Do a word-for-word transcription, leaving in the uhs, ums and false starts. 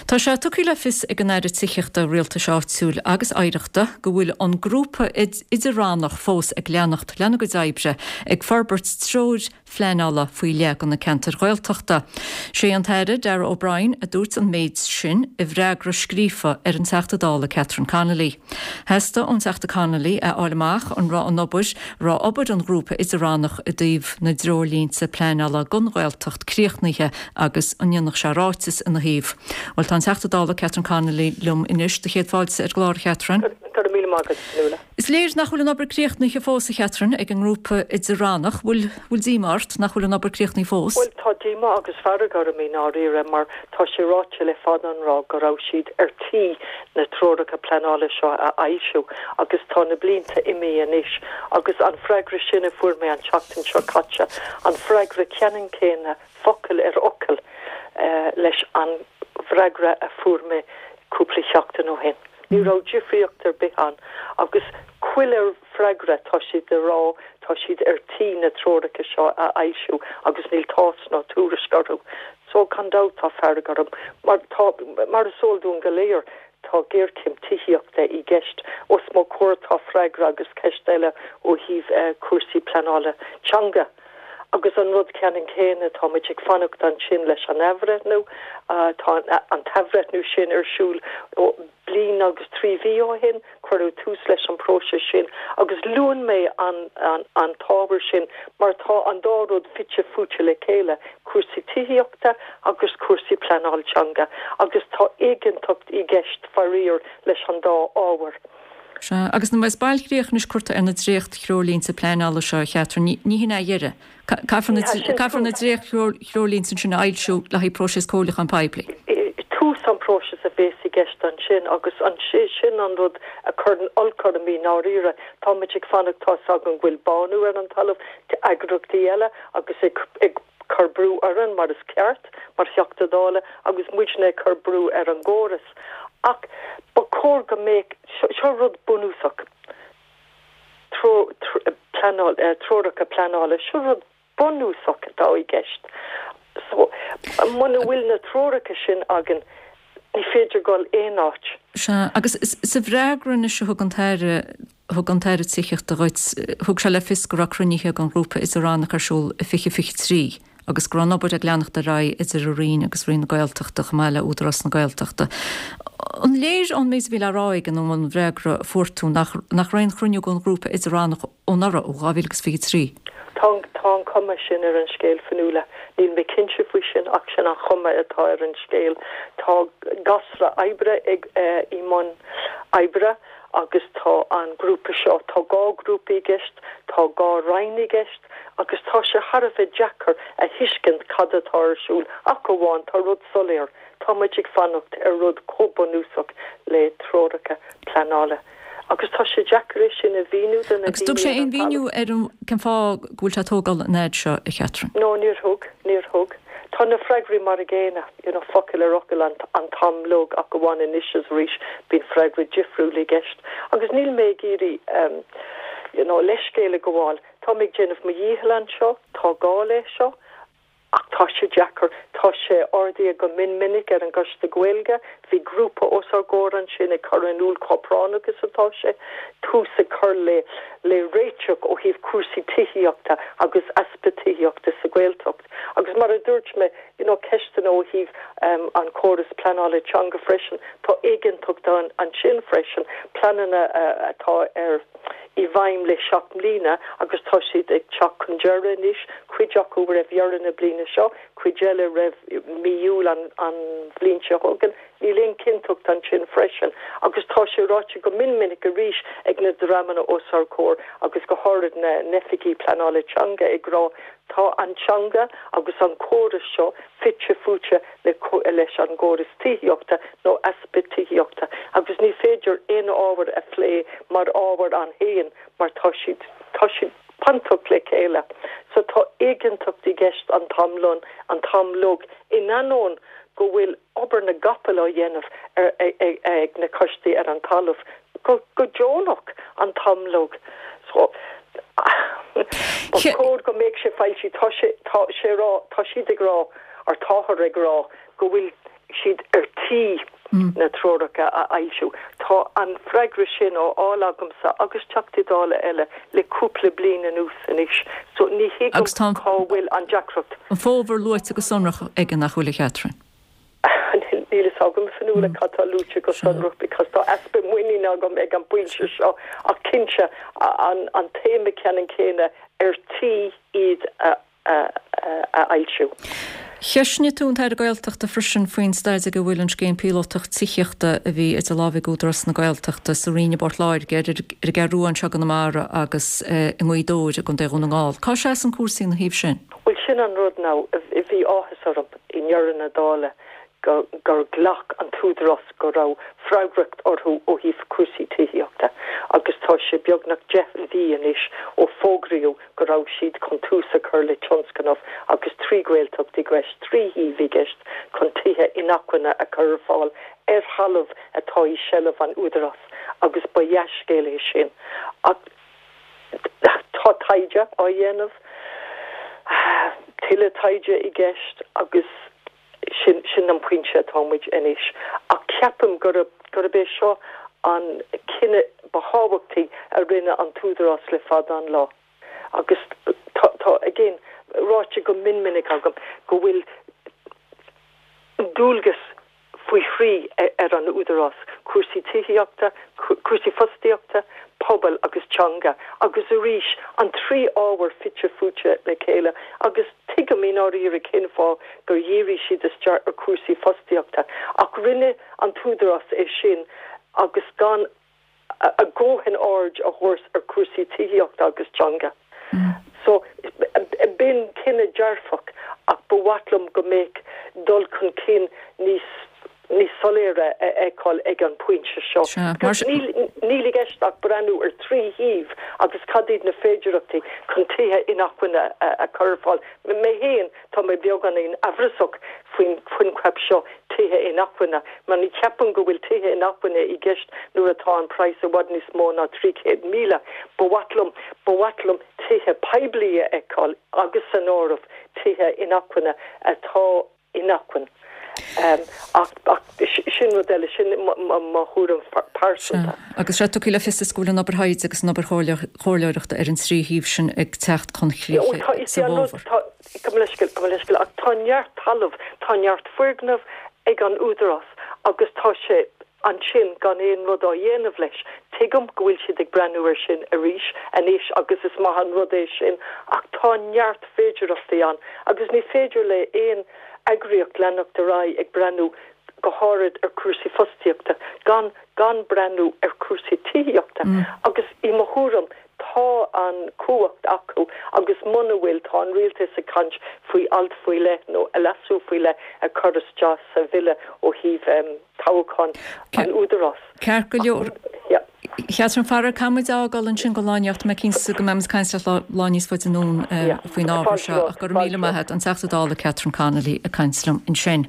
Tá sé tuile fis ag an éidir tiíochtta rialta seáitsúil agus éireachta go bhfuil an grúpa idirránach fós ag leannacht leanna go daibre ag Forbert Strode fleála faoi le an na cantar Ghaeltachta. sé an teire Dara O'Brien a dúirt an méid sin i bhreagra scrífa ar an teachtadála Catherine Connolly. Heasta an teachta Connolly a áileach an rá an obair rá obair an grúpa idirránach a dtíobh na drolínta pléála gon Ghaeltacht críochnithe agus an dionach se ráitis in na híomh. Well tá teachtadála Catherine Connolly lum inis de chéad fáilte ar glár Catherine. Is léir nach bhfuil an obair críochnithe fós a Catherine ag an grúpa idirránach bhfuil bhfuil dímart nach bhfuil an obair críochnithe fós? Well tá díma agus fear gar mí áíre mar tá sé ráte le fadan rá go rá siad ar tí na tródacha pleanála seo a aisisiú agus tá na blinta imi inis agus an freigra sinna fuair mé an teachtain seo caite an freigra ceanan céine focail ar ocail uh, leis an freigra a fuair mé cúpla seachtain ó hen. Ní rá difriocht ar behan agus cuilir freigra tá siad de rá tá siad ar tí na tródacha seo a aisisiú agus níl tás ná túrascarú. So can dá tá fear garm mar tá mar a sóldún go léir tá géircim tiíochta i gceist os má cuatá freigra agus ceistile ó híh uh, cuasaí pleanála teanga. Agus an rud ceanan céine tá muid ag fannacht an sin leis an ehretnú uh, tá an tefretnú sin ar siúl ó blin agus trí bhí ó hin chuirú tús leis an próise sin agus luan mé an, an, an tábhair sin mar tá an dáród fitte fúte le céile cuasaí tiíochta agus cuasaí pleanáilteanga agus tá éigeantocht i gceist faríor leis an dá ábhar. Se, agus na mais bailchríoch nus cuarta ar na dréocht chrólín sa pléanála seo Catherine ní hinna dheire. Caithfar na dréocht chrólín san sin ailsú le hí próses cólach an paipli. Tús an próses a bhés i gceist an sin agus an sé sin an rud a chuirn olcordamí náíre tá muid ag fannachtá agan bhfuil banú ar an talamh agrachtaí eile agus ag ag carbrú ar an mar is ceart mar seachtadála agus muidne carbrú ar an ggóras. Ach ba cór go méid seo rud bunúsach tro planál tródacha pleanála seo rud bunúsach dá i gceist. So muna bhfuil na tródacha sin agan ní féidir gáil éon áit. Se agus sa bhreagra na se thug an teire thug an teire tiíocht a roiit thug se le fis go racruníthe an grúpa is aránach arsúil i fiche fiche trí. agus gran obair ag leannacht a rá idir a rion agus rion na Gaeltachta meile údras na Gaeltachta. An léir an més bhí aráig an an bhreagra fuirtú nach raon chruniú gon grúpa idirránach ónara ó gáhílagus fiche trí. Tá tá cuma sin ar an scéal fanúla. Níl mé cinse faoi sin ach sin an chuma atá ar an scéal. Tá gasra aibre ag i món aibre agus tá an grúpa seo tá gá grúpa i gceist, tá gá rain i gceist, agus tá sé Harbh Jackar a hiiscint cadatáirsúl ach go bháin tá rud soléir tá muid ag fannacht ar rud cóbanúsach le tródacha pleanála. Agus tá sé Jackar sin a bhíú den agus dúb sé on bhíú ar cin fá gúil se tógáil néid seo i Catherine. No, níor thug, níor thug. Tá na freigrí mar a géine, you know, focail ar ocail an, an tamlóg ach go bháin inis rís bín freigrí difriúla gceist. Agus níl mé géirí um, you know, leiscéile go bháil. Tá mig déanamh mo dhíhalan seo, tá gála seo, ach tá sé Jackar, tá sé ordaí go min minic ar an gasta Gaeilge, bhí grúpa os ar góran sin ag chur an úl cópránagus atá sé, tús a chur le, le réiteach ó híh cuasaí tiíochta agus aspa tiíochta sa Gaeltacht. Agus mar a dúirt me, you know, ceistan ó híh um, an córas pleanála teanga freisin, tá éigeantocht an, an sin freisin, planana uh, atá ar i bhaim le seach mlína agus tá siad ag teach chun deara níos, cuideach ó raibh dhearanna blina seo, cuideile raibh miúil an, an bblinte thugan, ní léon cintocht an sin freisin, agus tá sé ráite go min minic a ríis ag na dramana os ar cór agus go háird na neficí pleanála teanga ag rá tá an teanga agus an córas seo fitte fúte le leis an ggóras tiíochta nó aspa tiíochta agus ní féidir in ábhar a phlé mar ábhar an héin mar tá siad tá siad pantocht le céile. So tá éigeantocht i gceist an tamlón an tamlóg in anón go bhfuil obair na gapal á dhéanamh ar ag na coistí ar an talamh go go djónach an tamlóg. So But cód go méid sé feilsí tá sé rá tá siad ag rá ar táthar ag rá go bhfuil siad ar tí na tróracha a ailsiú. Tá an freigra sin ó álagamsa agus teachtadála eile le cúpla bliana nús in is. So ní hiigem cáhfuil an Jackrocht. An fóver luit agus sonrach ag an nachhuiile Catherine. Níle sagam fanúla Catalúcha go sonrach because tá aspa muoine agam ag an buinte seo a cinse an an téime ceanan céine ar tí iad a ailsiú. Cheisne tún teir gailteach de frisin faoin staid a go bhfuil an céin píotacht tíochta a bhí it a lábhí údras na gailteachta sa riine bort láir gur ar garúan se an mara agus i muidóid a gon déún an gáil. Cá sé an cuasí na híb sin? Bhfuil sin an rud ná i bhí áthas orm i ndearan na dála gur ghlach an túdras go rá freigracht orthú ó híh cuasí tííochta agus tá sé beagnach Jeff Ví inis ó fógraíú go rá siad chun túsa chur le tionscanmh agus trí ghailteachtaí gceist trí híhí gceist chun tithe inachhuine a chur fáil ar halamh atá í sellh an údaras agus ba dheiscéala sin tá taide á dhéanamh tuile taide i gceist agus sin sin an puinte atáid inis a ceapam gur gur a bé seo an cinenne baháhachttaí a rinne an túdarrás le fad an lá agus tá agén ráite go minminnig agam go bhfuil dúlgus faoi chrí ar an údarrás cuasí tííochta cuasí fostíochta pobal agus teanga agus a ríis an trí áhar fitte fute le chéile agus tuige mí áí a cin fá gur dhéirí siad is teart ar cuasí fostíochta ach rinne an túdarrás é sin agus gan a ggóhan áid a thuirs ar cuasí tííochta agus teanga. So bin cinenne dearfach ach bhhalumm go méid dul chun cin níos ní soléire eáil ag an puinte seo. Níl geisteach brenn ar trí híh agus cadíad na féidirachtaí chun tithe inachhuine a churáil. mé héan tá mé beaggan on ahrasach faoin faoin creab seo tithe inachhuine, man ní ceapan go bhfuil tithe inachhuine i gceist nuair atá an price a bhd níos mó ná tríchéad míle, bhhalumm bhhalumm tithe peblií eáil agus san ámh tithe inachhuine atá inachhuine. Um, ach, ach, sin modelle sin má chuúm páirsa. Agus réú le fista scúla na haid agus na choirleirechta ar an trí híh sin ag techt chun chlí leiscail ach táneart talamh táneart fuignamh ag an údarrás agus tá sé an sin gan éon rud á dhéanamh leis tuigem gohfuil siad ag brenúir sin a ríis a níos agus is má an rudéis sin ach táneart féidirachtaí an agus ní féidir le éon agriocht lenach de rai ag brenn go hárid ar cuasí fostíochta gan gan brenn ar cuasí tííochta mm. agus i mothúram tá an cuacht acu agus muna bhfuil tá an rialtas a cant faoi alt faoi le nó a lasú faoi le a churas deas sa bhile ó híh um, táchán an údarrás. Cear go leor. Cheatran fara camid ágáil an sin go láineocht me cin go memas caiinste láníos foiid anún faoin ábhar seo ach gur míle maithe an teachtadála Catherine Connolly a caiinslam in sin.